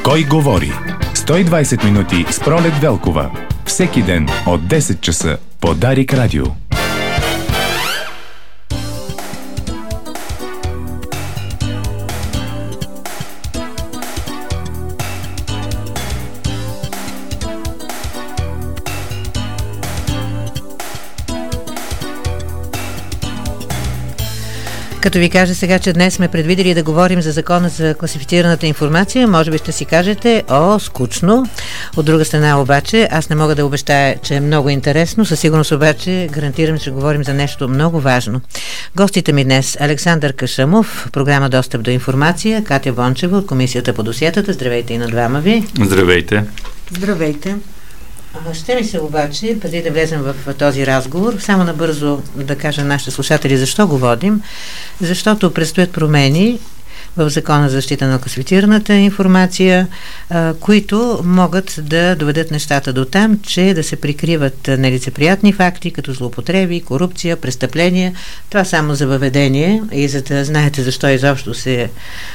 Кой говори? 120 минути с Пролет Велкова. Всеки ден от 10 часа по Дарик Радио. Като ви кажа сега, че днес сме предвидели да говорим за закона за класифицираната информация, може би ще си кажете, скучно. От друга страна обаче, аз не мога да обещая, че е много интересно. Със сигурност обаче гарантирам, че говорим за нещо много важно. Гостите ми днес: Александър Кашъмов, програма Достъп до информация, Катя Бончева от Комисията по досиетата. Здравейте и на двама ви. Здравейте. Здравейте. Ще ми се обаче, преди да влезем в този разговор, само набързо да кажа на нашите слушатели защо го водим. Защото предстоят промени в Закона за защита на класифицираната информация, които могат да доведат нещата до там, че да се прикриват нелицеприятни факти, като злоупотреби, корупция, престъпления. Това само за въведение и за да знаете защо изобщо се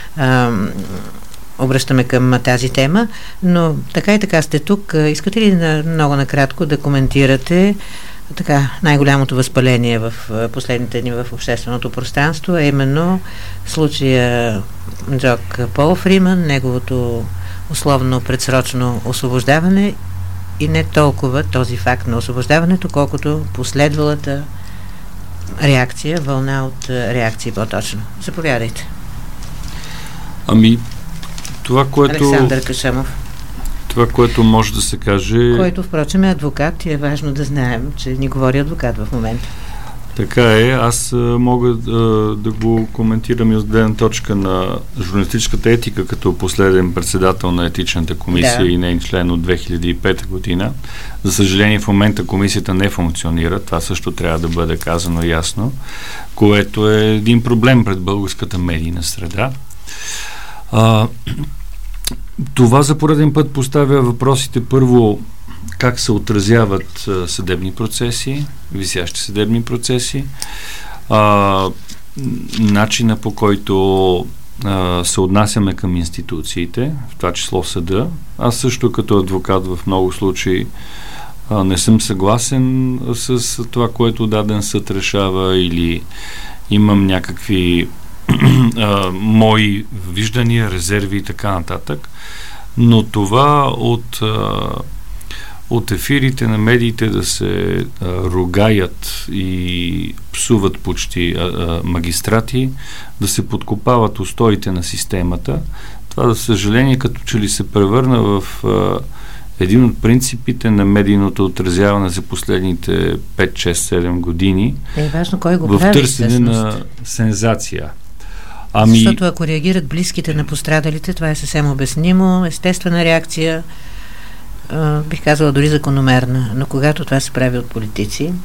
обръщаме към тази тема, но така и така сте тук. Искате ли много накратко да коментирате така най-голямото възпаление в последните дни в общественото пространство, а именно случая Джок Пол Фриман, неговото условно предсрочно освобождаване и не толкова този факт на освобождаването, колкото последвалата реакция, вълна от реакции по-точно. Заповядайте. Това, което... Александър Кашъмов. Това, което може да се каже... Който, впрочем, е адвокат и е важно да знаем, че ни говори адвокат в момента. Така е. Аз мога да го коментирам и от гледна точка на журналистическата етика, като последен председател на етичната комисия и нейн член от 2005 година. За съжаление, в момента комисията не функционира. Това също трябва да бъде казано ясно, което е един проблем пред българската медийна среда. Това за пореден път поставя въпросите: първо, как се отразяват съдебни процеси, висящи съдебни процеси, начина по който се отнасяме към институциите, в това число съда. Аз също като адвокат в много случаи не съм съгласен с това, което даден съд решава, или имам някакви мои виждания, резерви и така нататък. Но това от ефирите на медиите да се ругаят и псуват почти магистрати, да се подкопават устоите на системата, това, за съжаление, като че ли се превърна в един от принципите на медийното отразяване за последните 5-6-7 години. Е важно кой го в прави, търсене всъщност на сензация. Защото ако реагират близките на пострадалите, това е съвсем обяснимо, естествена реакция, бих казала дори закономерна. Но когато това се прави от политици...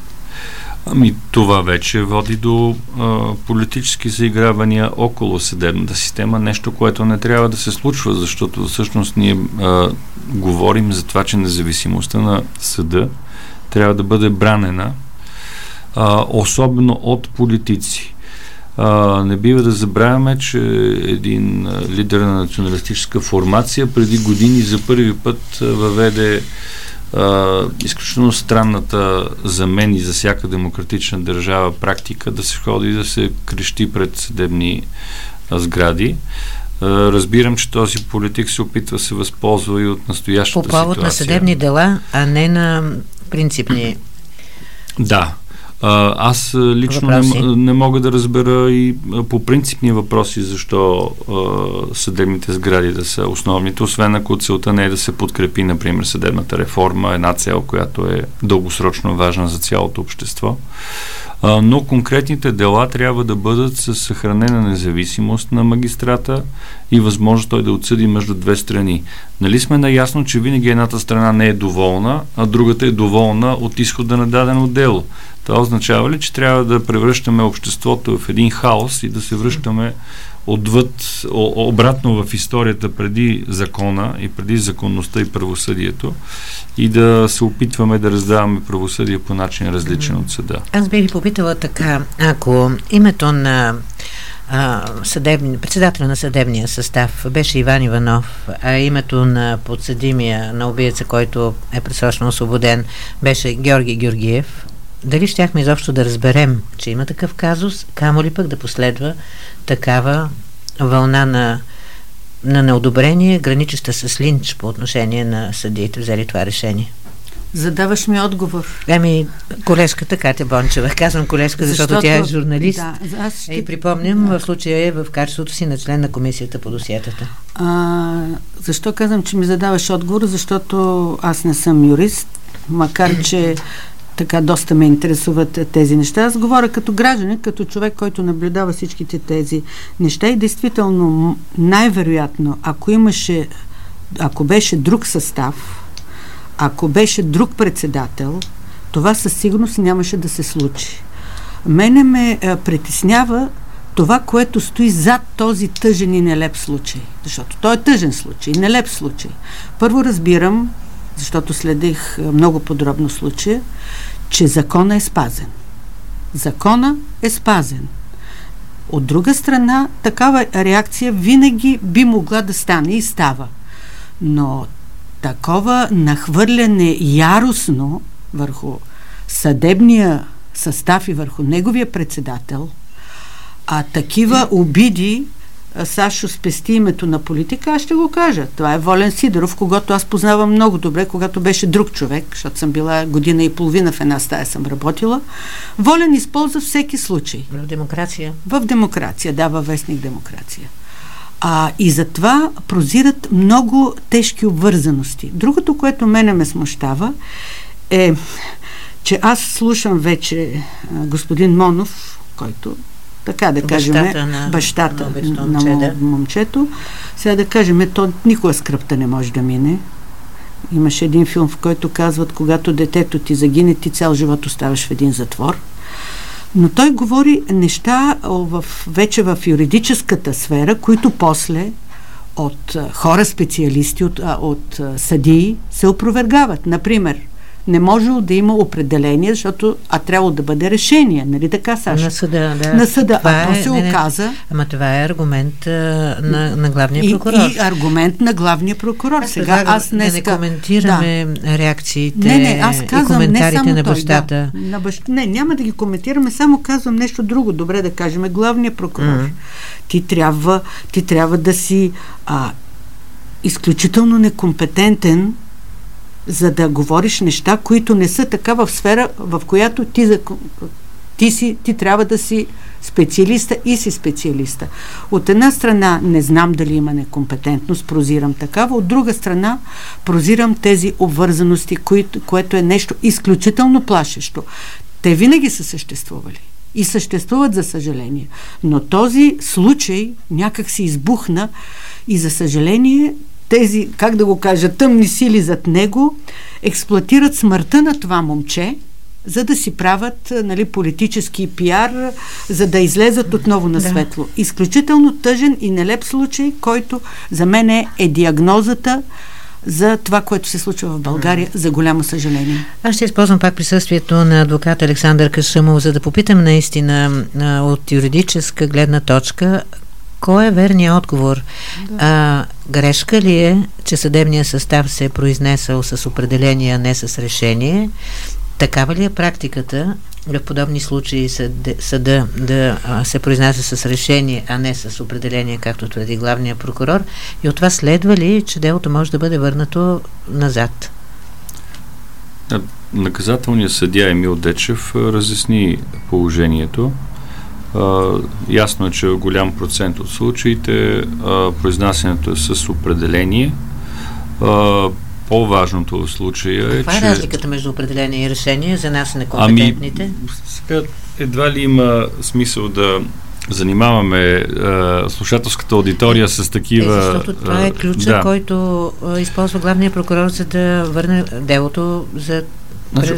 Това вече води до политически заигравания около съдебната система, нещо, което не трябва да се случва, защото всъщност ние говорим за това, че независимостта на съда трябва да бъде бранена, особено от политици. Не бива да забравяме, че един лидер на националистическа формация преди години за първи път въведе изключително странната за мен и за всяка демократична държава практика да се ходи и да се крещи пред съдебни сгради. Разбирам, че този политик се опитва да се възползва и от настоящата ситуация. По повод на съдебни дела, а не на принципни... Да. Аз лично не мога да разбера и по принципни въпроси защо съдебните сгради да са основните, освен ако целта не е да се подкрепи, например, съдебната реформа, една цел, която е дългосрочно важна за цялото общество. Но конкретните дела трябва да бъдат с съхранена независимост на магистрата и възможност той да отсъди между две страни. Нали сме наясно, че винаги едната страна не е доволна, а другата е доволна от изхода на дадено дело. Това означава ли, че трябва да превръщаме обществото в един хаос и да се връщаме отвъд, обратно в историята преди закона и преди законността и правосъдието и да се опитваме да раздаваме правосъдие по начин различен от съда? Аз бих ви попитала така: ако името на председателя на съдебния състав беше Иван Иванов, а името на подсъдимия, на убиеца, който е предсрочно освободен, беше Георги Георгиев, дали щяхме изобщо да разберем, че има такъв казус, камо ли пък да последва такава вълна на неодобрение, граничеща с линч по отношение на съдиите, взели това решение? Задаваш ми отговор. Колежката Катя Бончева. Казвам колежка, защото тя е журналист. Да, И припомням, в случая е в качеството си на член на комисията по досиетата. Защо казвам, че ми задаваш отговор? Защото аз не съм юрист, макар че така доста ме интересуват тези неща. Аз говоря като гражданин, като човек, който наблюдава всичките тези неща и действително най-вероятно, ако беше друг състав, ако беше друг председател, това със сигурност нямаше да се случи. Мене ме притеснява това, което стои зад този тъжен и нелеп случай. Защото той е тъжен случай, нелеп случай. Първо разбирам, защото следих много подробно случая, че закона е спазен. Закона е спазен. От друга страна, такава реакция винаги би могла да стане и става. Но такова нахвърляне яростно върху съдебния състав и върху неговия председател, такива обиди, Сашо спести името на политика, аз ще го кажа. Това е Волен Сидеров, когато аз познавам много добре, когато беше друг човек, защото съм била година и половина в една стая съм работила. Волен използва всеки случай. В демокрация. В демокрация, да, във вестник Демокрация. И затова прозират много тежки обвързаности. Другото, което мене ме смущава, е, че аз слушам вече господин Монов, който, така да кажем, бащата на момчето. Сега да кажем, то никога скръпта не може да мине. Имаше един филм, в който казват, когато детето ти загине, ти цял живот оставаш в един затвор. Но той говори неща вече в юридическата сфера, които после от хора специалисти, от съдии се опровергават. Например, не можело да има определение, защото трябвало да бъде решение. Нали така, Саша? На съда, да. На съда. То се оказа... Ама това е аргумент на главния прокурор. И аргумент на главния прокурор. Сега аз не коментираме реакциите и коментарите на бащата. Не, няма да ги коментираме, само казвам нещо друго. Добре да кажем, главния прокурор. Ти трябва да си изключително некомпетентен, за да говориш неща, които не са така в сфера, в която ти трябва да си специалиста и си специалиста. От една страна не знам дали има некомпетентност, прозирам такава, от друга страна прозирам тези обвързаности, което е нещо изключително плашещо. Те винаги са съществували и съществуват, за съжаление. Но този случай някак си избухна и, за съжаление, тези, как да го кажа, тъмни сили зад него експлоатират смъртта на това момче, за да си правят политически пиар, за да излезат отново на светло. Да. Изключително тъжен и нелеп случай, който за мен е диагнозата за това, което се случва в България, за голямо съжаление. Аз ще използвам пак присъствието на адвокат Александър Кашъмов, за да попитам наистина от юридическа гледна точка, кой е верният отговор? Да. Грешка ли е, че съдебният състав се е произнесъл с определение, а не с решение? Такава ли е практиката в подобни случаи съда да се произнася с решение, а не с определение, както твърди главния прокурор? И от това следва ли, че делото може да бъде върнато назад? Наказателният съдия Емил Дечев разясни положението. Ясно е, че голям процент от случаите произнасянето е с определение. По-важното в случая е, Каква е разликата между определение и решение за нас, некомпетентните? Сега едва ли има смисъл да занимаваме слушателската аудитория с такива... Защото това е ключът, който използва главния прокурор, за да върне делото за... Значи,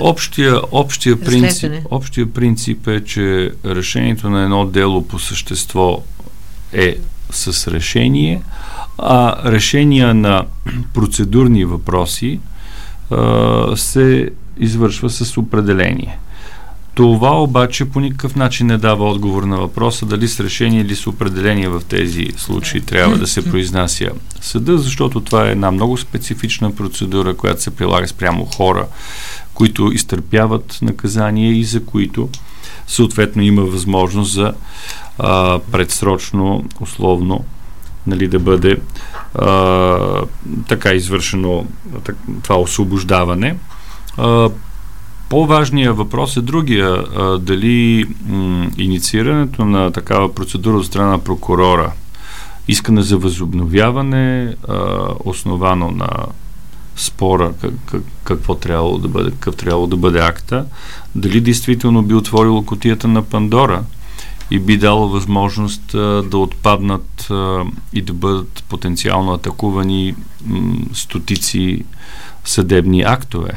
общия принцип е, че решението на едно дело по същество е с решение, а решения на процедурни въпроси се извършва с определение. Това обаче по никакъв начин не дава отговор на въпроса дали с решение или с определение в тези случаи трябва да се произнася съда, защото това е една много специфична процедура, която се прилага спрямо хора, които изтърпяват наказание и за които съответно има възможност за предсрочно, условно, нали, да бъде така извършено това освобождаване. По-важният въпрос е другия. Дали инициирането на такава процедура от страна на прокурора, искане за възобновяване, основано на спора какъв трябвало да бъде акта, дали действително би отворило кутията на Пандора и би дало възможност да отпаднат и да бъдат потенциално атакувани стотици съдебни актове.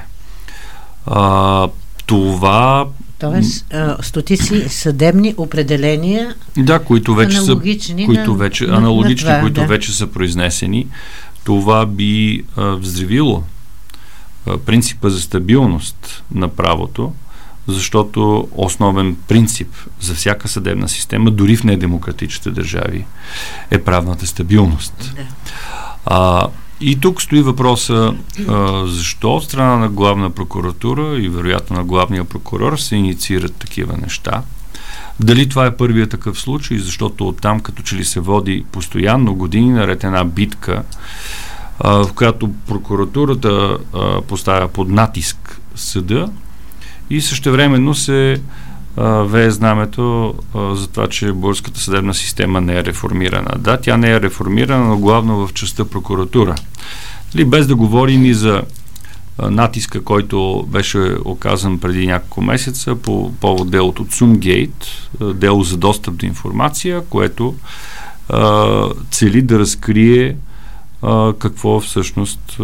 Това... Тоест, стотици съдебни определения, да, които вече аналогични, които вече са произнесени. Това би взривило принципа за стабилност на правото, защото основен принцип за всяка съдебна система, дори в недемократичните държави, е правната стабилност. Да. И тук стои въпроса защо от страна на главна прокуратура и вероятно на главния прокурор се инициират такива неща. Дали това е първият такъв случай, защото оттам като че ли се води постоянно години наред една битка, в която прокуратурата поставя под натиск съда и същевременно се вее знамето за това, че българската съдебна система не е реформирана. Да, тя не е реформирана, но главно в частта прокуратура. Без да говорим и за натиска, който беше оказан преди няколко месеца по повод делото Цумгейт, дело за достъп до информация, което цели да разкрие какво всъщност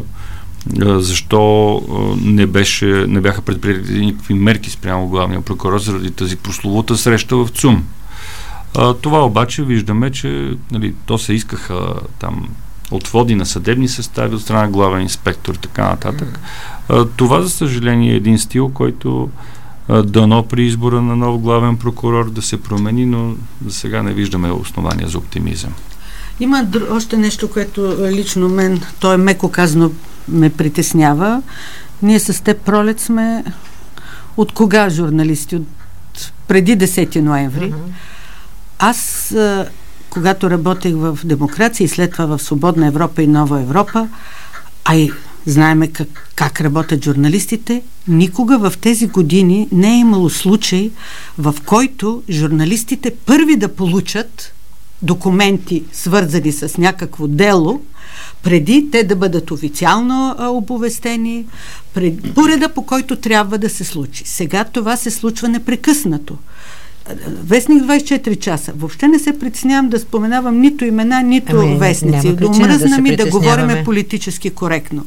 защо не бяха предприети никакви мерки спрямо главния прокурор заради тази прословута среща в ЦУМ. Това обаче виждаме, че то се искаха там отводи на съдебни състави от страна главен инспектор и така нататък. Това, за съжаление, е един стил, който дано при избора на нов главен прокурор да се промени, но за сега не виждаме основания за оптимизъм. Има още нещо, което лично мен, то е меко казано, ме притеснява. Ние с теб, Пролет, сме от кога журналисти? От преди 10 ноември. Аз, когато работех в Демокрация и след това в Свободна Европа и Нова Европа, а и знаеме как работят журналистите, никога в тези години не е имало случай, в който журналистите първи да получат документи, свързани с някакво дело, преди те да бъдат официално оповестени, по реда, по който трябва да се случи. Сега това се случва непрекъснато. Вестник 24 часа. Въобще не се притеснявам да споменавам нито имена, нито вестници. Омръзна ми да говорим политически коректно.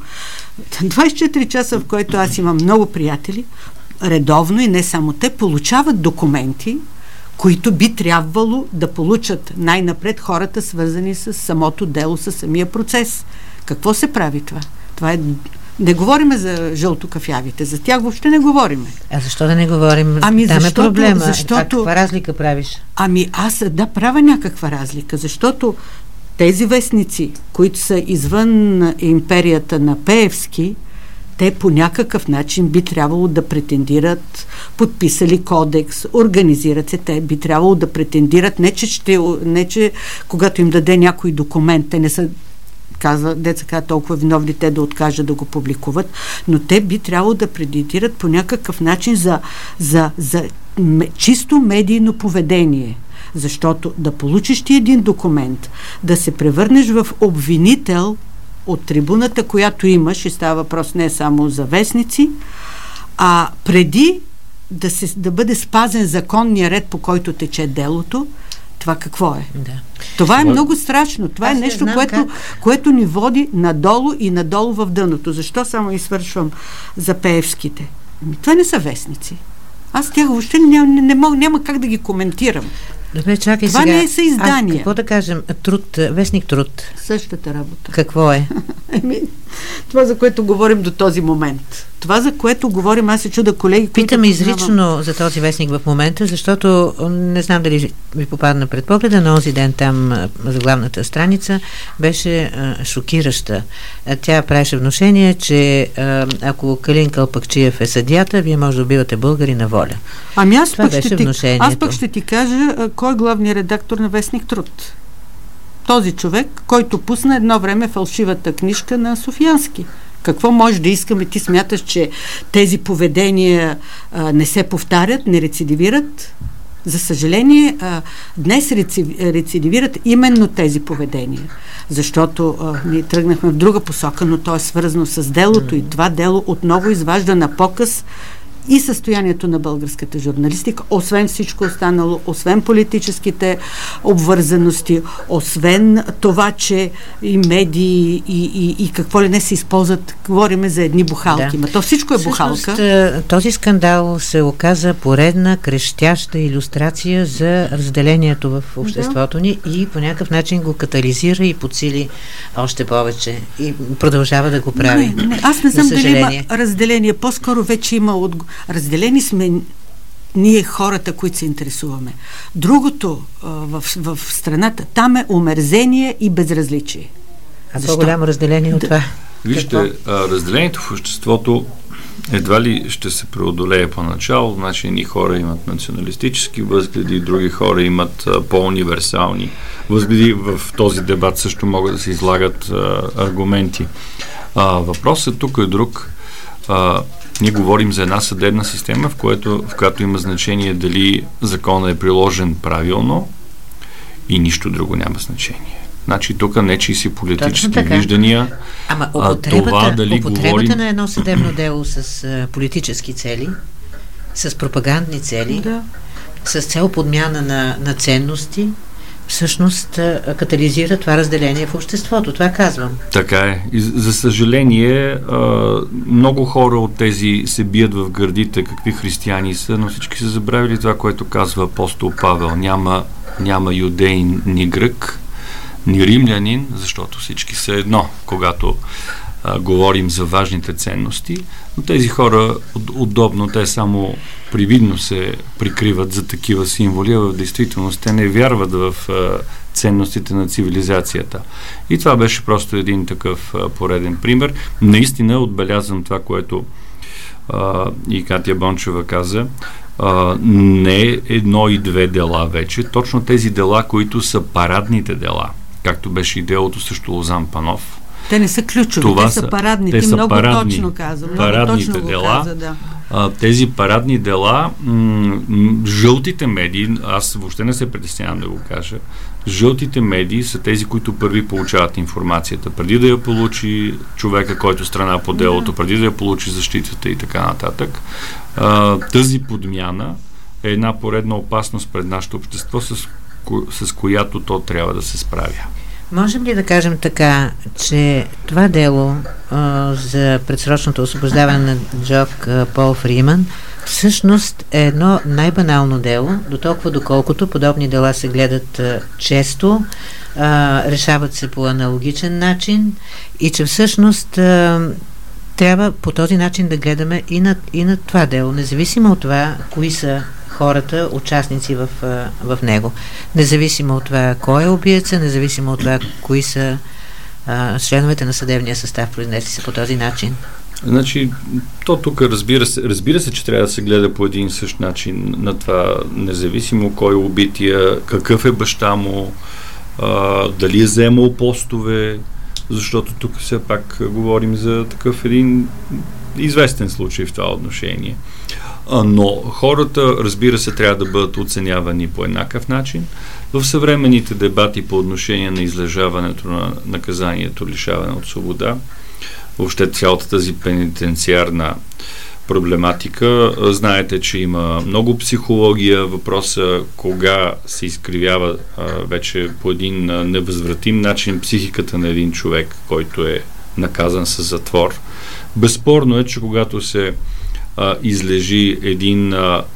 24 часа, в който аз имам много приятели, редовно и не само те, получават документи, които би трябвало да получат най-напред хората, свързани с самото дело, с самия процес. Какво се прави това? Това е... Не говориме за жълтокафявите, за тях въобще не говориме. А защо да не говорим? Там е проблема. Каква разлика правиш? Аз правя някаква разлика, защото тези вестници, които са извън империята на Пеевски, те по някакъв начин би трябвало да претендират, подписали кодекс, организират се, те би трябвало да претендират, не че когато им даде някой документ, те не са деца толкова виновни те да откажат да го публикуват, но те би трябвало да претендират по някакъв начин за чисто медийно поведение. Защото да получиш ти един документ, да се превърнеш в обвинител от трибуната, която имаш, и става въпрос не само за вестници, а преди да бъде спазен законния ред, по който тече делото, това какво е? Да. Това е много страшно. Това е нещо, което ни води надолу и надолу в дъното. Защо само извършвам за Пеевските? Това не са вестници. Аз тях въобще няма как да ги коментирам. Добре, чакай това сега. Не са издания. Какво да кажем? Вестник Труд. Същата работа. Какво е? Това, за което говорим до този момент. Това, за което говорим, аз се чуда колеги, които... Питаме изрично за този вестник в момента, защото не знам дали ви попадна пред погледа, но онзи ден там за главната страница беше шокираща. Тя правеше внушение, че ако Калин Калпакчиев е съдията, вие може да убивате българи на воля. Ами аз пък ще ти кажа кой е главният редактор на вестник Труд. Този човек, който пусна едно време фалшивата книжка на Софиянски. Какво може да искаме? Ти смяташ, че тези поведения не се повтарят, не рецидивират? За съжаление, днес рецидивират именно тези поведения. Защото ние тръгнахме в друга посока, но то е свързано с делото и това дело отново изважда на показ и състоянието на българската журналистика, освен всичко останало, освен политическите обвързаности, освен това, че и медии и какво ли не се използват, говориме за едни бухалки. То всичко е бухалка. Всъщност, този скандал се оказа поредна крещяща илюстрация за разделението в обществото ни и по някакъв начин го катализира и подсили още повече. И продължава да го прави. Аз не знам дали има разделение. По-скоро вече има разделени сме ние хората, които се интересуваме. Другото в страната, там е омерзение и безразличие. А по-голямо разделение от това? Вижте, разделението в обществото едва ли ще се преодолее поначало. Значи едни хора имат националистически възгледи, други хора имат по-универсални възгледи. В този дебат също могат да се излагат аргументи. Въпросът тук е друг. Ние говорим за една съдебна система, в която има значение дали законът е приложен правилно и нищо друго няма значение. Значи тук не чиси политически виждания, това дали употребата на едно съдебно дело с политически цели, с пропагандни цели, с цел подмяна на ценности, всъщност катализира това разделение в обществото. Това казвам. Така е. И за съжаление, много хора от тези се бият в гърдите какви християни са, но всички са забравили това, което казва апостол Павел. Няма юдеин ни грък, ни римлянин, защото всички са едно, когато говорим за важните ценности, но тези хора удобно, те само привидно се прикриват за такива символи, а в действителност те не вярват в ценностите на цивилизацията. И това беше просто един такъв пореден пример. Наистина отбелязвам това, което и Катя Бончева каза. Не е едно и две дела вече. Точно тези дела, които са парадните дела, както беше и делото срещу Лозан Панов. Те не са ключови, те са парадни. Ти много точно каза. Парадните дела. Каза, да. Тези парадни дела, жълтите медии, аз въобще не се притеснявам да го кажа, жълтите медии са тези, които първи получават информацията, преди да я получи човека, който страна по делото, преди да я получи защитата и така нататък. Тази подмяна е една поредна опасност пред нашето общество, с която то трябва да се справя. Можем ли да кажем така, че това дело за предсрочното освобождаване на Джок Пол Фриман всъщност е едно най-банално дело, дотолкова доколкото подобни дела се гледат често, решават се по аналогичен начин и че всъщност трябва по този начин да гледаме и на това дело, независимо от това, кои са хората, участници в него. Независимо от това кой е убиеца, независимо от това кои са членовете на съдебния състав, произнесли се по този начин. Значи, то тук разбира се, че трябва да се гледа по един същ начин на това, независимо кой е убития, какъв е баща му, дали е вземал постове, защото тук все пак говорим за такъв един известен случай в това отношение. Но хората, разбира се, трябва да бъдат оценявани по еднакъв начин. В съвременните дебати по отношение на излежаването на наказанието, лишаване от свобода, въобще цялата тази пенитенциарна проблематика, знаете, че има много психология, въпроса кога се изкривява вече по един невъзвратим начин психиката на един човек, който е наказан с затвор. Безспорно е, че когато се излежи един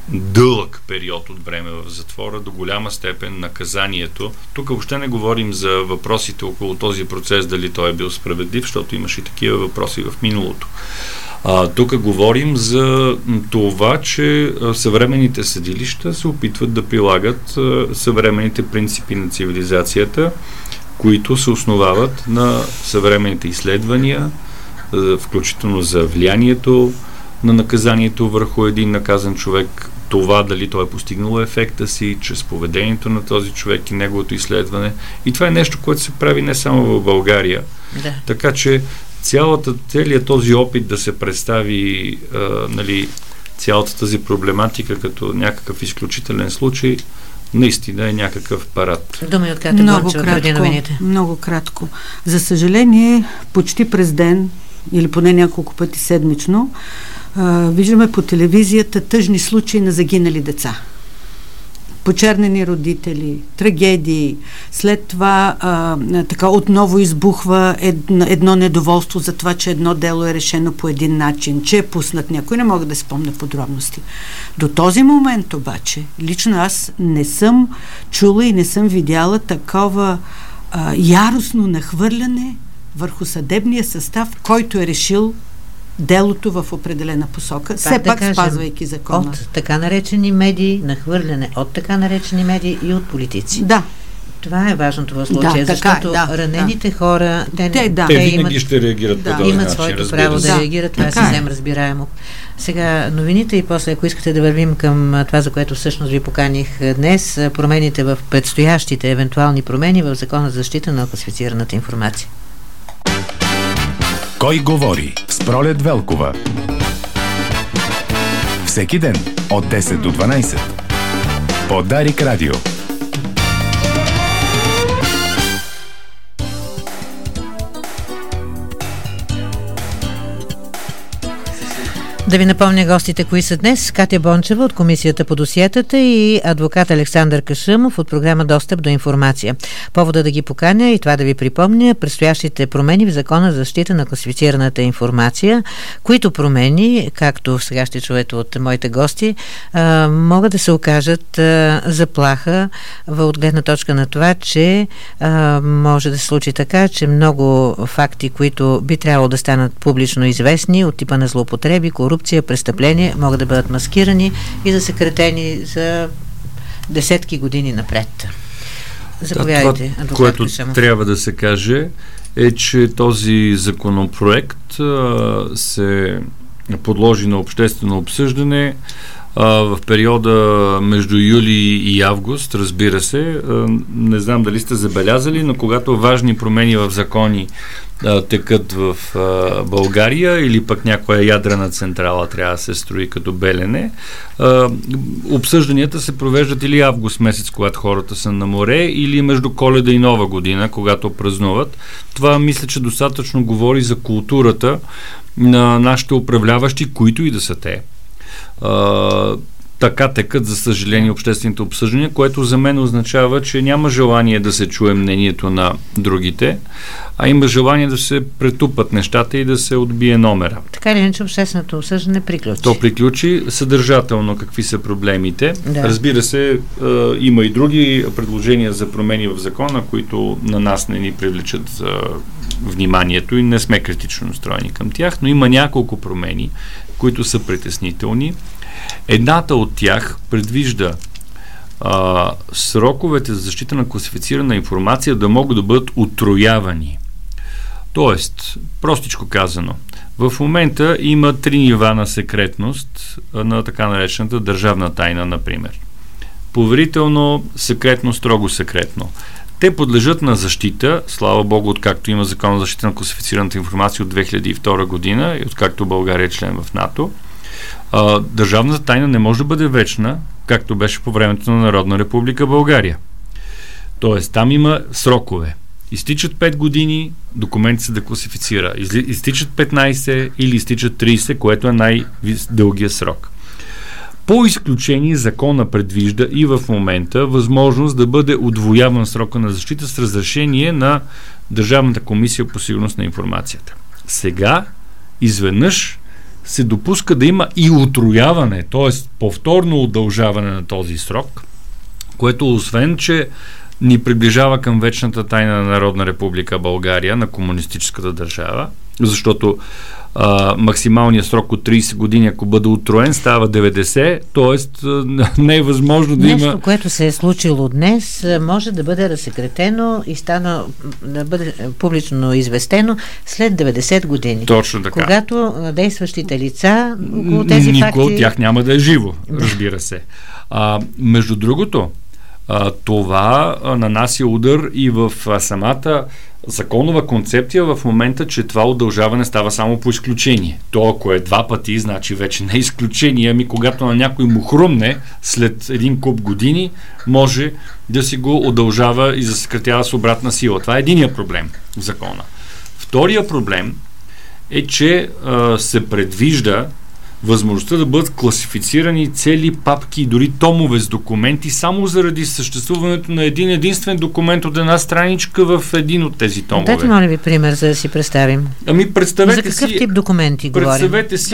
дълъг период от време в затвора, до голяма степен наказанието. Тук въобще не говорим за въпросите около този процес, дали той е бил справедлив, защото имаше и такива въпроси в миналото. Тук говорим за това, че съвременните съдилища се опитват да прилагат съвременните принципи на цивилизацията, които се основават на съвременните изследвания, включително за влиянието на наказанието върху един наказан човек, това дали той е постигнал ефекта си, чрез поведението на този човек и неговото изследване. И това е нещо, което се прави не само в България. Да. Така че целият този опит да се представи цялата тази проблематика като някакъв изключителен случай, наистина е някакъв парад. Думи от Катя Бончева преди новините. Много кратко. За съжаление, почти през ден, или поне няколко пъти седмично, виждаме по телевизията тъжни случаи на загинали деца. Почернени родители, трагедии. След това така отново избухва едно недоволство за това, че едно дело е решено по един начин, че е пуснат някой. Не мога да спомня подробности. До този момент обаче, лично аз не съм чула и не съм видяла такова яростно нахвърляне върху съдебния състав, който е решил делото в определена посока, все пак спазвайки закона. От така наречени медии, нахвърляне от така наречени медии и от политици. Да. Това е важното в случая, защото ранените хора, те винаги ще реагират по този начин. Имат своето право да реагират, това е съвсем разбираемо. Сега новините и после, ако искате да вървим към това, за което всъщност ви поканих днес, промените в предстоящите евентуални промени в Закона за защита на класифицираната информация. Кой говори с Пролет Велкова? Всеки ден от 10 до 12 по Дарик Радио. Да ви напомня гостите, кои са днес. Катя Бончева от Комисията по досиетата и адвокат Александър Кашъмов от програма Достъп до информация. Повода да ги поканя и това да ви припомня предстоящите промени в Закона за защита на класифицираната информация, които промени, както сега ще чуете от моите гости, могат да се окажат заплаха от гледна точка на това, че може да се случи така, че много факти, които би трябвало да станат публично известни от типа на злоупотреби, корупция, престъпления, могат да бъдат маскирани и да секретени за десетки години напред. Заповядайте, това, което трябва да се каже, е, че този законопроект се подложи на обществено обсъждане в периода между юли и август, разбира се. Не знам дали сте забелязали, но когато важни промени в закони текат в България или пък някоя ядрена централа трябва да се строи като Белене, обсъжданията се провеждат или август месец, когато хората са на море, или между Коледа и Нова година, когато празнуват. Това мисля, че достатъчно говори за културата на нашите управляващи, които и да са те. Така текат, за съжаление, обществените обсъждания, което за мен означава, че няма желание да се чуе мнението на другите, а има желание да се претупат нещата и да се отбие номера. Така ли иначе общественото обсъждане приключи? То приключи съдържателно какви са проблемите. Да. Разбира се, има и други предложения за промени в закона, които на нас не ни привличат вниманието и не сме критично настроени към тях, но има няколко промени, които са притеснителни. Едната от тях предвижда сроковете за защита на класифицирана информация да могат да бъдат утроявани. Тоест, простичко казано, в момента има 3 нива на секретност на така наречената държавна тайна, например. Поверително, секретно, строго секретно. Те подлежат на защита, слава Богу, откакто има Закон за защита на класифицираната информация от 2002 година и откакто България е член в НАТО. Държавната тайна не може да бъде вечна, както беше по времето на Народна република България. Тоест, там има срокове. Изтичат 5 години, документ се декласифицира. Изтичат 15 или изтичат 30, което е най-дългия срок. По изключение закона предвижда и в момента възможност да бъде удвояван срока на защита с разрешение на Държавната комисия по сигурност на информацията. Сега, изведнъж, се допуска да има и утрояване, т.е. повторно удължаване на този срок, което освен, че ни приближава към вечната тайна на Народна република България, на комунистическата държава, защото максималният срок от 30 години, ако бъде утроен, става 90, т.е. не е възможно да има... Нещо, което се е случило днес, може да бъде разсекретено и да бъде публично известено след 90 години. Точно така. Когато действащите лица около тези факти... Никой от тях няма да е живо, разбира се. Между другото, това нанася удар и в самата законова концепция в момента, че това удължаване става само по изключение. То, ако е 2 пъти, значи вече не е изключение, ами когато на някой му хрумне след един куп години, може да си го удължава и засекретява с обратна сила. Това е единия проблем в закона. Втория проблем е, че се предвижда възможността да бъдат класифицирани цели папки и дори томове с документи само заради съществуването на един единствен документ от една страничка в един от тези томове. Дайте, моля ви, пример, за да си представим. Представете за какъв тип документи говорим? Представете си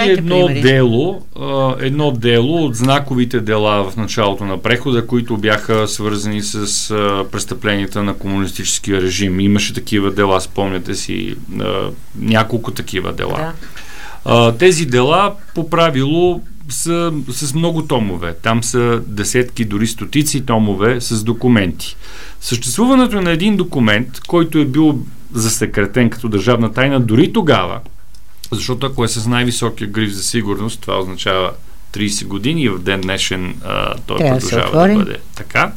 едно дело от знаковите дела в началото на прехода, които бяха свързани с престъпленията на комунистическия режим. Имаше такива дела, спомняте си, няколко такива дела. Да. Тези дела по правило са с много томове. Там са десетки, дори стотици томове с документи. Съществуването на един документ, който е бил засекретен като държавна тайна дори тогава, защото ако е с най-високия гриф за сигурност, това означава 30 години и в ден днешен той продължава да бъде така,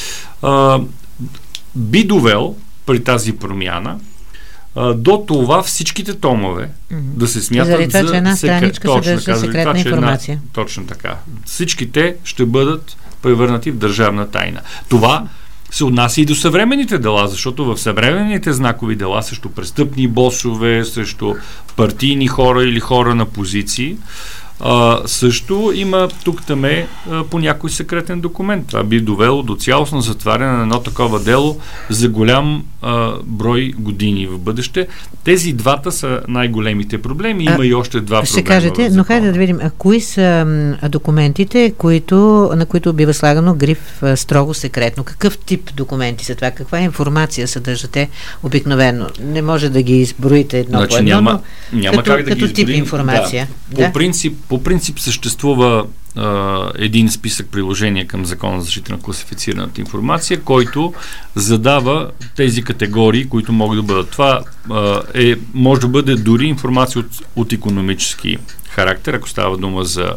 би довел при тази промяна до това всичките томове да се смятат заради това, че една страничка съдържа секретна информация. Точно така. Всичките ще бъдат превърнати в държавна тайна. Това се отнася и до съвременните дела, защото в съвременните знакови дела срещу престъпни босове, срещу партийни хора или хора на позиции, също има тук-таме по някой секретен документ. Това би довело до цялостно затваряне на едно такова дело за голям брой години в бъдеще. Тези двата са най-големите проблеми. Има и още два проблема. Ще кажете, но хайде да видим, кои са документите, на които бива слагано гриф строго секретно? Какъв тип документи са това? Каква информация съдържате обикновено? Не може да ги изброите едно по едно, но няма как да като тип информация. Да. По принцип съществува един списък приложения към Закона за защита на класифицираната информация, който задава тези категории, които могат да бъдат. Това може да бъде дори информация от икономически характер, ако става дума за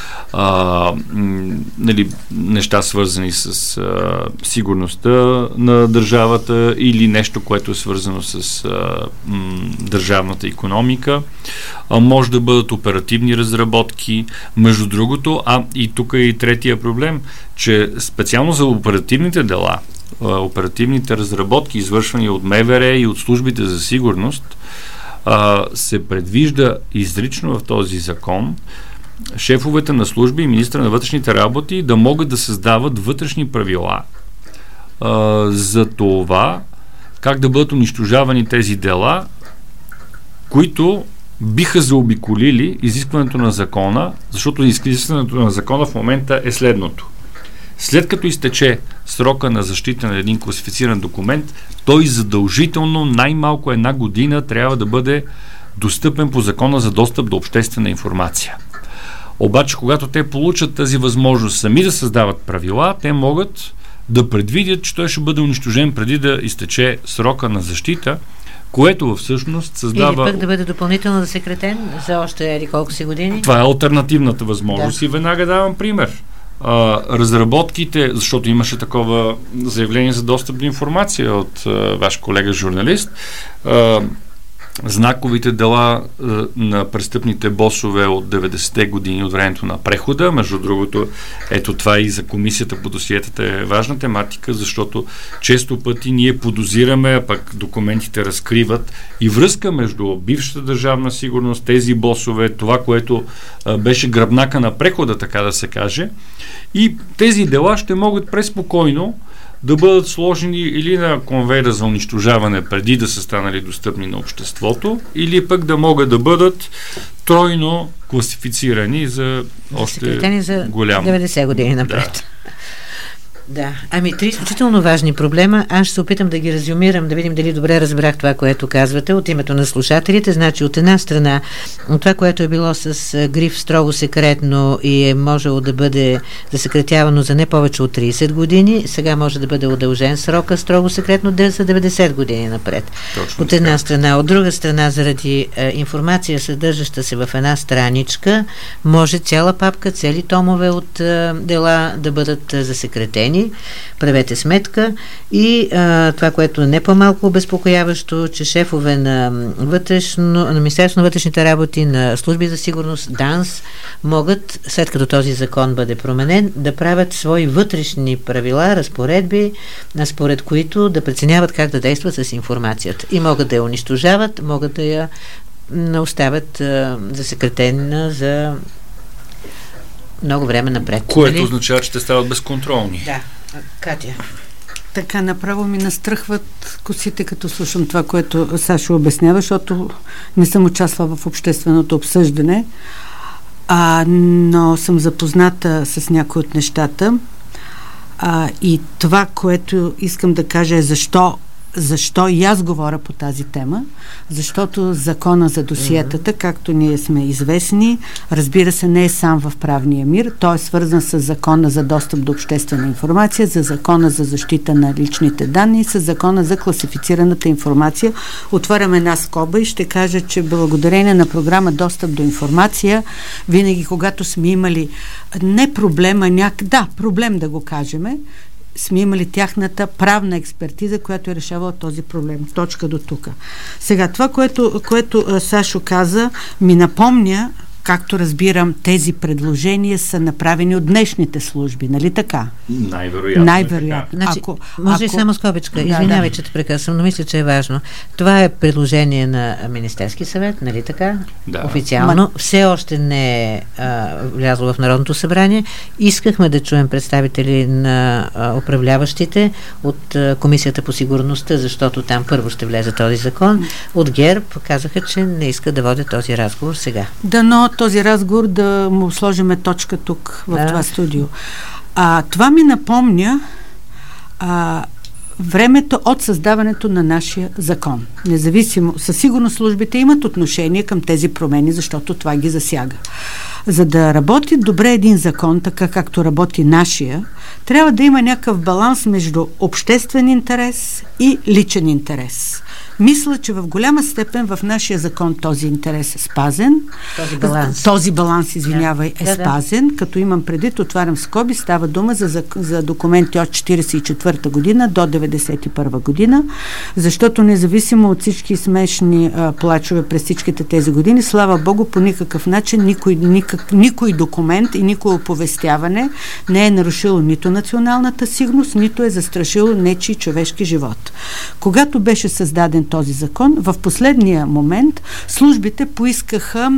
неща свързани с сигурността на държавата или нещо, което е свързано с държавната икономика. Може да бъдат оперативни разработки. Между другото, и тук е и третия проблем, че специално за оперативните дела, оперативните разработки, извършвани от МВР и от службите за сигурност, се предвижда изрично в този закон шефовете на служби и министра на вътрешните работи да могат да създават вътрешни правила за това как да бъдат унищожавани тези дела, които биха заобиколили изискването на закона, защото изискването на закона в момента е следното. След като изтече срока на защита на един класифициран документ, той задължително най-малко 1 година трябва да бъде достъпен по закона за достъп до обществена информация. Обаче, когато те получат тази възможност сами да създават правила, те могат да предвидят, че той ще бъде унищожен преди да изтече срока на защита, което всъщност създава... Или пък да бъде допълнително засекретен за още колко си години. Това е алтернативната възможност и веднага давам пример. Разработките, защото имаше такова заявление за достъп до информация от ваш колега журналист, знаковите дела на престъпните босове от 90-те години от времето на прехода. Между другото, ето това и за комисията по досиетата е важна тематика, защото често пъти ние подозираме, а пък документите разкриват и връзка между бившата държавна сигурност, тези босове, това, което беше гръбнака на прехода, така да се каже. И тези дела ще могат преспокойно да бъдат сложени или на конвейера за унищожаване преди да са станали достъпни на обществото, или пък да могат да бъдат тройно класифицирани за още за голямо. 90 години напред. Да. Да, три изключително важни проблема. Аз ще се опитам да ги резюмирам, да видим дали добре разбрах това, което казвате от името на слушателите. Значи, от една страна, от това, което е било с гриф строго секретно и е можело да бъде засекретявано за не повече от 30 години, сега може да бъде удължен срока строго секретно за 90 години напред. Точно от една страна. От друга страна, заради информация, съдържаща се в една страничка, може цяла папка, цели томове от дела да бъдат засекретени. Правете сметка. И това, което е не по-малко обезпокояващо, че шефове на Министерството на вътрешните работи, на служби за сигурност, ДАНС, могат, след като този закон бъде променен, да правят свои вътрешни правила, разпоредби, според които да преценяват как да действат с информацията. И могат да я унищожават, могат да я оставят засекретена за много време напред. Което означава, че те стават безконтролни. Да. Катя. Така направо ми настръхват косите, като слушам това, което Сашо обяснява, защото не съм участвала в общественото обсъждане, но съм запозната с някои от нещата. И това, което искам да кажа е защо и аз говоря по тази тема, защото закона за досиетата, както ние сме известни, разбира се, не е сам в правния мир, той е свързан с закона за достъп до обществена информация, за закона за защита на личните данни и с закона за класифицираната информация. Отварям една скоба и ще кажа, че благодарение на програма Достъп до информация, винаги когато сме имали не проблема, проблем да го кажеме, сме имали тяхната правна експертиза, която е решавала този проблем. Точка до тук. Сега, това, което Сашо каза, ми напомня, както разбирам, тези предложения са направени от днешните служби, нали така? Най-вероятно. Значи, може и само скобичка. Извинявай, че те прекъсвам, но мисля, че е важно. Това е предложение на Министерски съвет, нали така? Да. Официално. Все още не е влязло в Народното събрание. Искахме да чуем представители на управляващите от Комисията по сигурността, защото там първо ще влезе този закон. От ГЕРБ казаха, че не искат да водят този разговор сега. Но този разговор да му сложиме точка тук, в това студио. Това ми напомня времето от създаването на нашия закон. Независимо, със сигурност службите имат отношение към тези промени, защото това ги засяга. За да работи добре един закон, така както работи нашия, трябва да има някакъв баланс между обществен интерес и личен интерес. Мисля, че в голяма степен в нашия закон този интерес е спазен. Този баланс, извинявай, е спазен. Като имам предвид, отварям скоби, става дума за документи от 1944 година до 1991 година, защото независимо от всички смешни плачове през всичките тези години, слава Богу, по никакъв начин никой документ и никое оповестяване не е нарушило нито националната сигурност, нито е застрашило нечий човешки живот. Когато беше създаден този закон, в последния момент службите поискаха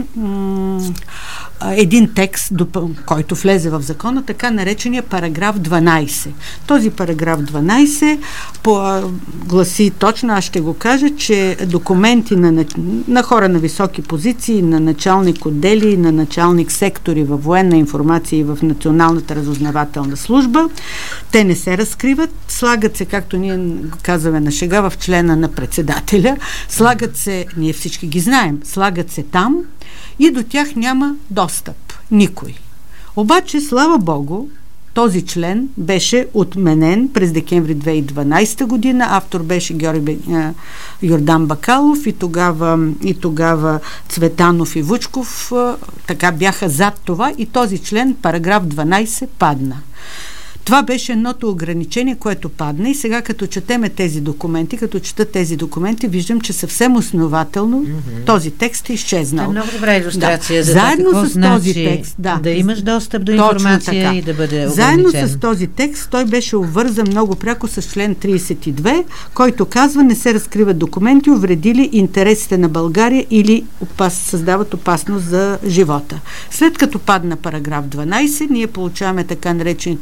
един текст, който влезе в закона, така наречения параграф 12. Този параграф 12 гласи точно, аз ще го кажа, че документи на хора на високи позиции, на началник отдели, на началник сектори във военна информация и в Националната разузнавателна служба, те не се разкриват, слагат се, както ние казваме на шега, в члена на председателя, слагат се, ние всички ги знаем, слагат се там и до тях няма достъп. Никой. Обаче, слава Богу, този член беше отменен през декември 2012 година. Автор беше Йордан Бакалов и тогава Цветанов и Вучков така бяха зад това и този член, параграф 12, падна. Това беше едното ограничение, което падна и сега като чета тези документи, виждам, че съвсем основателно този текст е изчезнал. Това е много добра илюстрация за заедно това, с този текст, да имаш достъп до информация и да бъде ограничен. Заедно с този текст той беше обвързан много пряко с член 32, който казва: не се разкриват документи, увредили интересите на България или създават опасност за живота. След като падна параграф 12, ние получаваме така наречените мотивирани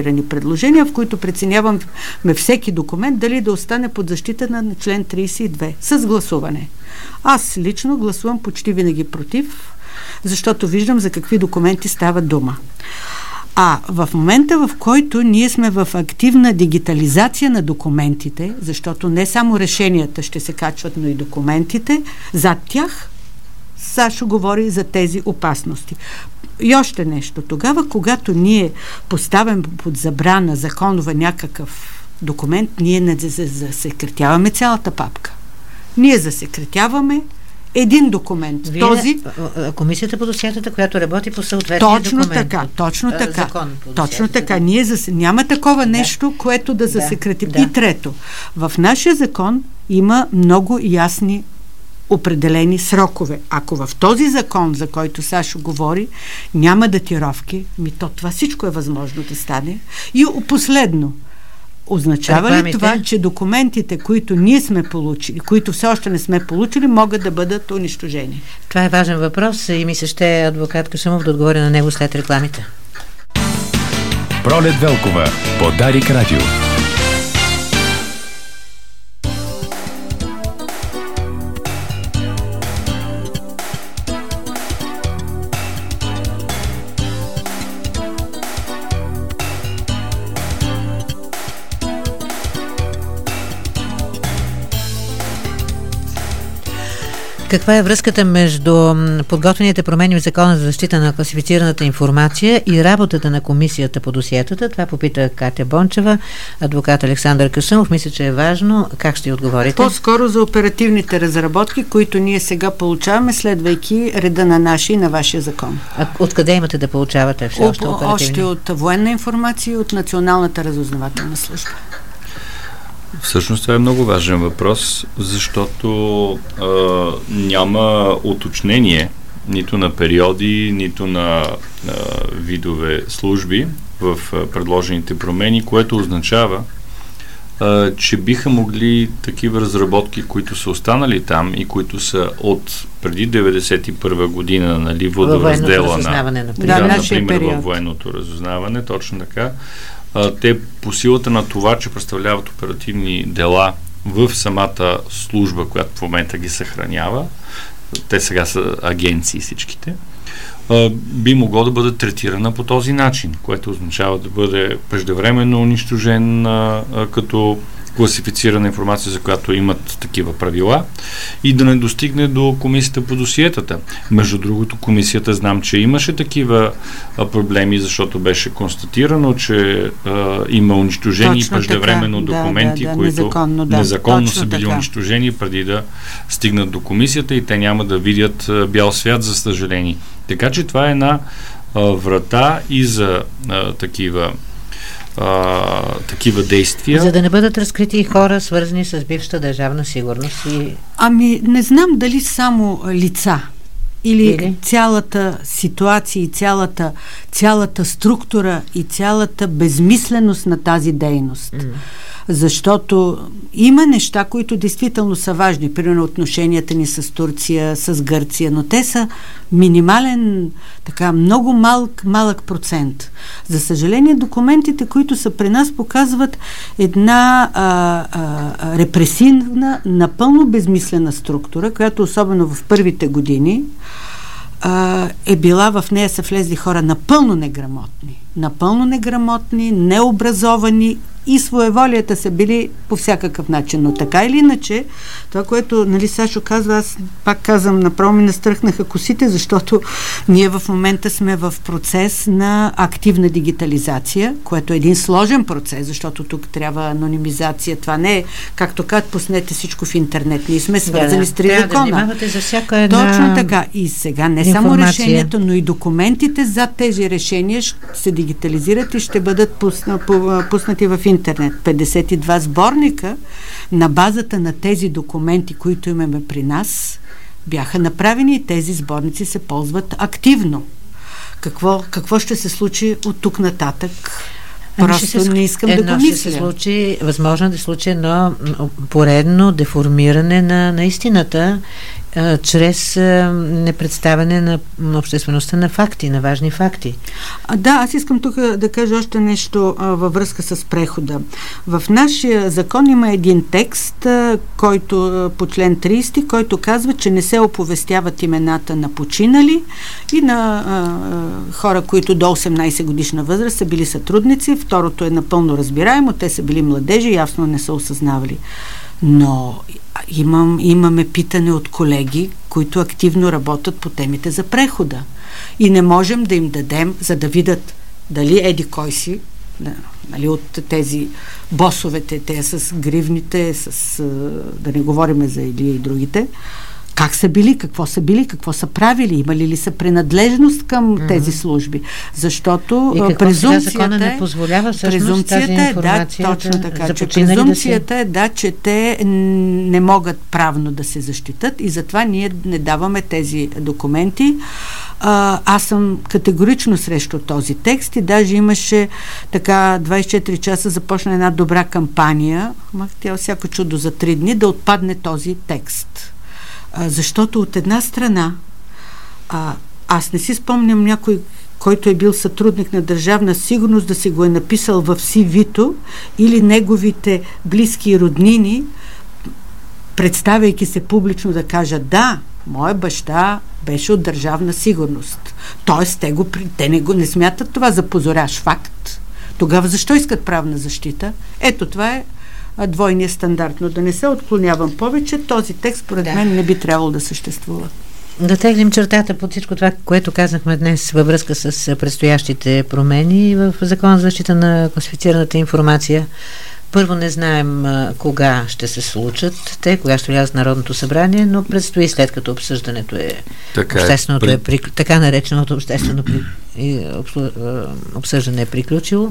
формулирани предложения, в които преценяваме всеки документ дали да остане под защита на член 32 с гласуване. Аз лично гласувам почти винаги против, защото виждам за какви документи става дума. А в момента, в който ние сме в активна дигитализация на документите, защото не само решенията ще се качват, но и документите, зад тях Сашо говори за тези опасности. И още нещо. Тогава, когато ние поставим под забрана законова някакъв документ, ние не засекретяваме цялата папка. Ние засекретяваме един документ. Вие, този... Комисията по досиетата, която работи по съответния документ. Точно така. Закон Точно така. Ние няма такова нещо, което да засекрети. И трето, в нашия закон има много ясни определени срокове. Ако в този закон, за който Сашо говори, няма датировки, то това всичко е възможно да стане. И последно, означава ли това, че документите, които ние сме получили, които все още не сме получили, могат да бъдат унищожени? Това е важен въпрос и ми се ще адвокат Кашъмов да отговори на него след рекламите. Пролет Велкова по Дарик Радио. Каква е връзката между подготвените промени в Закона за защита на класифицираната информация и работата на Комисията по досиетата? Това попита Катя Бончева, адвокат Александър Кашъмов. Мисля, че е важно. Как ще отговорите? По-скоро за оперативните разработки, които ние сега получаваме, следвайки реда на нашия и на вашия закон. А откъде имате да получавате все още оперативни? Още от военна информация и от Националната разузнавателна служба. Всъщност това е много важен въпрос, защото няма уточнение нито на периоди, нито на видове служби в предложените промени, което означава, че биха могли такива разработки, които са останали там и които са от преди 1991 година, нали, водораздела например, във военното разузнаване, точно така, те по силата на това, че представляват оперативни дела в самата служба, която в момента ги съхранява, те сега са агенции всичките, би могло да бъде третирана по този начин, което означава да бъде преждевременно унищожен като класифицирана информация, за която имат такива правила, и да не достигне до Комисията по досиетата. Между другото, комисията знам, че имаше такива проблеми, защото беше констатирано, че има унищожени точно преждевременно документи, които незаконно са били унищожени преди да стигнат до комисията и те няма да видят бял свят, за съжаление. Така че това е една врата и за такива действия. За да не бъдат разкрити хора, свързани с бившата държавна сигурност и... Ами, не знам дали само лица или цялата ситуация и цялата структура и цялата безмисленост на тази дейност. Защото има неща, които действително са важни. Примерно отношенията ни с Турция, с Гърция, но те са минимален, така, много малък процент. За съжаление, документите, които са при нас, показват една репресивна, напълно безмислена структура, която особено в първите години е била, в нея са влезли хора напълно неграмотни, необразовани и своеволията са били по всякакъв начин. Но така или иначе, това, което, нали, Сашо казва, аз пак казвам, направо ми настръхнаха косите, защото ние в момента сме в процес на активна дигитализация, което е един сложен процес, защото тук трябва анонимизация. Това не е, както казват, пуснете всичко в интернет. Ние сме свързани с три закона. Да внимавате за всяка една точно така. И сега не само решението, но и документите за тези решения ще се дигитализират и ще бъдат пуснати в интернет. 52 сборника на базата на тези документи, които имаме при нас, бяха направени и тези сборници се ползват активно. Какво ще се случи от тук нататък? Просто не искам да го мисля. Ще се случи, възможно да се случи едно поредно деформиране на истината чрез непредставяне на обществеността на факти, на важни факти. Да, аз искам тук да кажа още нещо във връзка с прехода. В нашия закон има един текст, който по член 30, който казва, че не се оповестяват имената на починали и на хора, които до 18 годишна възраст са били сътрудници. Второто е напълно разбираемо, те са били младежи, ясно не са осъзнавали. Но имаме питане от колеги, които активно работят по темите за прехода. И не можем да им дадем, за да видят дали еди кой си, нали, от тези босовете, те с гривните, да не говорим за Илия и другите, как са били, какво са правили, имали ли са принадлежност към тези служби. Защото презумпцията не позволява всъщност тази информация точно така, че презумпцията е, че те не могат правно да се защитат и затова ние не даваме тези документи. Аз съм категорично срещу този текст и даже имаше така 24 часа започна една добра кампания, тя всяко чудо за 3 дни, да отпадне този текст. Защото от една страна аз не си спомням някой, който е бил сътрудник на Държавна сигурност, да си го е написал в CV-то или неговите близки и роднини, представяйки се публично да кажат: да, моя баща беше от Държавна сигурност. Тоест, те не смятат това за позорящ факт. Тогава защо искат правна защита? Ето, това е двойния стандарт. Но да не се отклонявам повече, този текст, според мен, не би трябвало да съществува. Да теглим чертата под всичко това, което казахме днес във връзка с предстоящите промени в Закона за защита на класифицираната информация. Първо, не знаем кога ще се случат те, кога ще влязат в Народното събрание, но предстои, след като обсъждането така нареченото обществено обсъждане е приключило.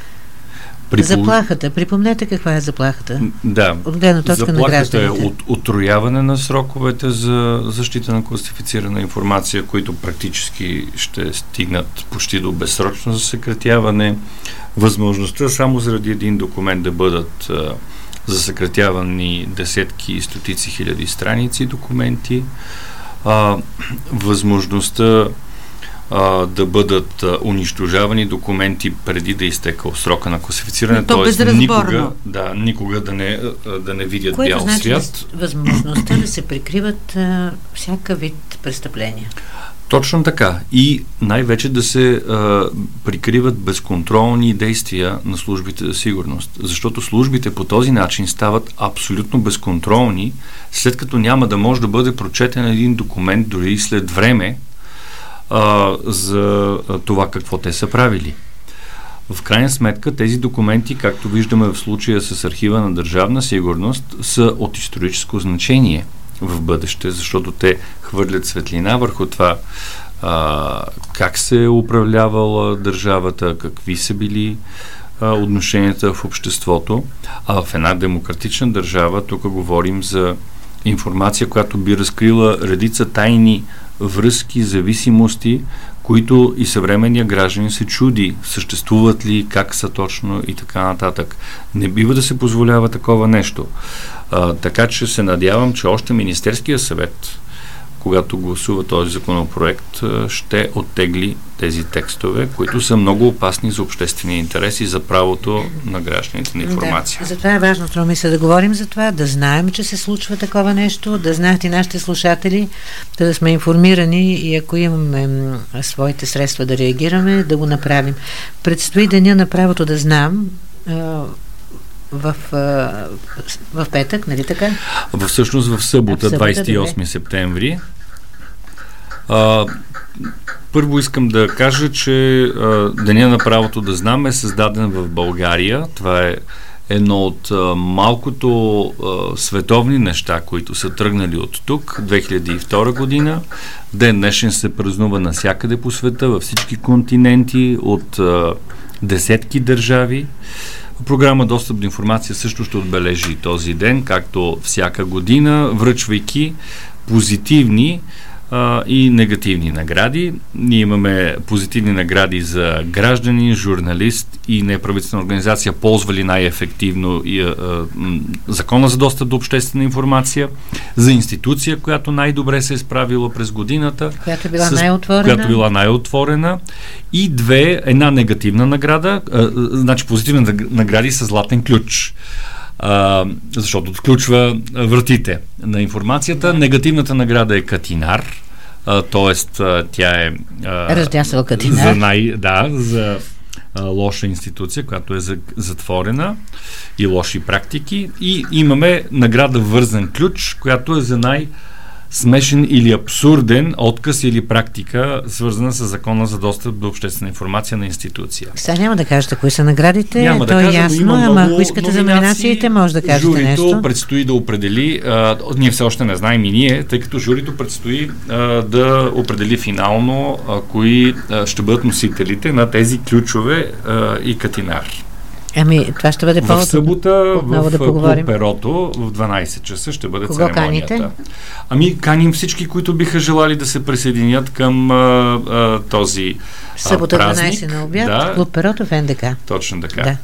Заплахата. Припомнете каква е заплахата. Да. От гледна точка на гражданите. Заплахата е отрояване на сроковете за защита на класифицирана информация, които практически ще стигнат почти до безсрочно засекретяване. Възможността само заради един документ да бъдат засекретявани десетки и стотици хиляди страници документи. Възможността да бъдат унищожавани документи преди да изтекал срока на класифициране, т.е. никога да не видят бял свят. Значи възможността да се прикриват всяка вид престъпления. Точно така. И най-вече да се прикриват безконтролни действия на службите за сигурност. Защото службите по този начин стават абсолютно безконтролни, след като няма да може да бъде прочетен един документ дори и след време за това какво те са правили. В крайна сметка тези документи, както виждаме в случая с архива на Държавна сигурност, са от историческо значение в бъдеще, защото те хвърлят светлина върху това как се е управлявала държавата, какви са били отношенията в обществото. А в една демократична държава тук говорим за информация, която би разкрила редица тайни връзки, зависимости, които и съвременния гражданин се чуди, съществуват ли, как са точно и така нататък. Не бива да се позволява такова нещо. Така че се надявам, че още Министерския съвет, когато гласува този законопроект, ще оттегли тези текстове, които са много опасни за обществения интерес и за правото на гражданите на информация. Да, затова е важно, мисля, да говорим за това, да знаем, че се случва такова нещо, да знаят и нашите слушатели, да сме информирани и ако имаме своите средства да реагираме, да го направим. Предстои деня на правото да знам в петък, нали така? Всъщност в събота 28 септември. Първо искам да кажа, че Деня на правото да знам е създаден в България. Това е едно от малкото световни неща, които са тръгнали от тук, 2002 година. Ден днешен се празнува навсякъде по света, във всички континенти, от десетки държави. Програма Достъп до информация също ще отбележи този ден, както всяка година, връчвайки позитивни и негативни награди. Ние имаме позитивни награди за граждани, журналист и неправителствена организация, ползвали най-ефективно закона за достъп до обществена информация, за институция, която най-добре се е справила през годината, която е била най-отворена, и една негативна награда, значи позитивна награди с златен ключ. Защото отключва вратите на информацията. Негативната награда е Катинар, т.е. тя е раздясал Катинар. За лоша институция, която е затворена и лоши практики. И имаме награда Вързан ключ, която е за смешен или абсурден отказ или практика, свързана с закона за достъп до обществена информация на институция. Сега няма да кажете кои са наградите, няма то е ясно, ама ако искате за номинациите, може да кажете нещо. Журито предстои да определи, ние все още не знаем и ние, тъй като журито предстои да определи финално кои ще бъдат носителите на тези ключове и Катинар. Това ще бъде повод. В събота в Клуб Перото в 12 часа ще бъде Кого церемонията. Каните? Каним всички, които биха желали да се присъединят към този събота празник. 12 на обяд, Клуб Перото в НДК. Точно така. Да.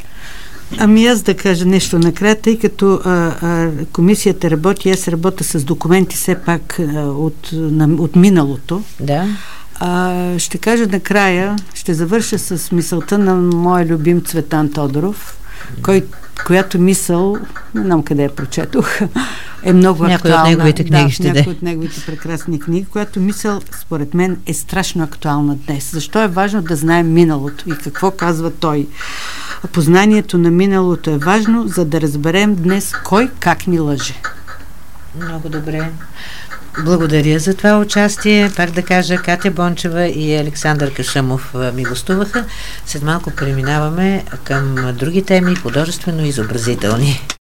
Аз да кажа нещо накрая, тъй като комисията работи, аз работя с документи все пак от миналото. Да. Ще кажа накрая, ще завърша с мисълта на моя любим Цветан Тодоров, която мисъл, не знам къде я прочетох, е много актуална. Някои от неговите книги ще някои от неговите прекрасни книги, която мисъл, според мен, е страшно актуална днес. Защо е важно да знаем миналото и какво казва той? Познанието на миналото е важно, за да разберем днес кой как ни лъже. Много добре. Благодаря за това участие. Пак да кажа, Катя Бончева и Александър Кашъмов ми гостуваха. След малко преминаваме към други теми, художествено-изобразителни.